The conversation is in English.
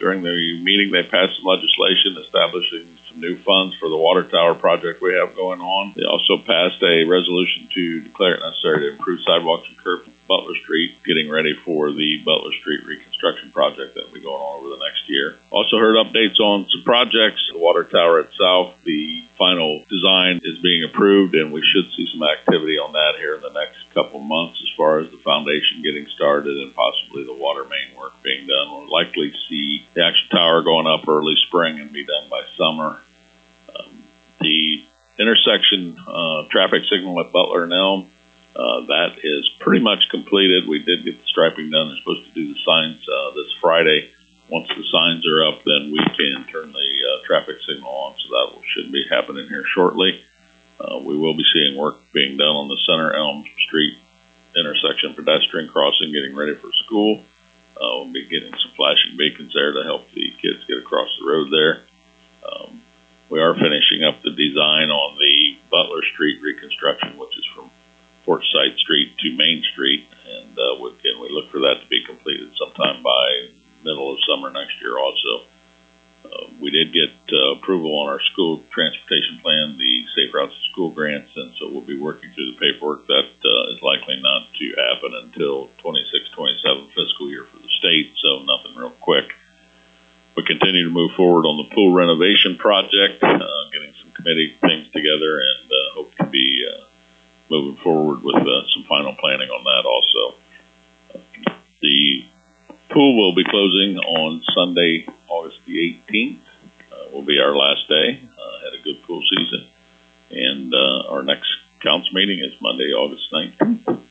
during the meeting, they passed some legislation establishing some new funds for the water tower project we have going on. They also passed a resolution to declare it necessary to improve sidewalks and curbs on Butler Street, getting ready for the Butler Street reconstruction project that will be going on over the next year. Also heard updates on some projects. The water tower itself, the final design is being approved, and we should see some activity on that here in the next couple of months as far as the foundation getting started and possibly the water main work being done. We'll likely see the actual tower going up early spring and be done by summer. The intersection traffic signal at Butler and Elm, that is pretty much completed. We did get the striping done. They're supposed to do the signs this Friday. Once the signs are up, then we can turn the traffic signal on, so that should be happening here shortly. We will be seeing work being done on the Center Elm Street intersection pedestrian crossing, getting ready for school. We'll be getting some flashing beacons there to help the kids get across the road there. We are finishing up the design on the Butler Street reconstruction, which is from Forsyth Street to Main Street, and again, we look for that to be completed sometime by middle of summer next year also. We did get approval on our school transportation plan, the Safe Routes to School grants, and so we'll be working through the paperwork. That is likely not to happen until 26-27 fiscal year for the state, so nothing real quick. We continue to move forward on the pool renovation project, getting some committee things together, and hope to be moving forward with some final planning on that also. The pool will be closing on Sunday, August the 18th. Will be our last day. Had a good pool season. And our next council meeting is Monday, August 19th.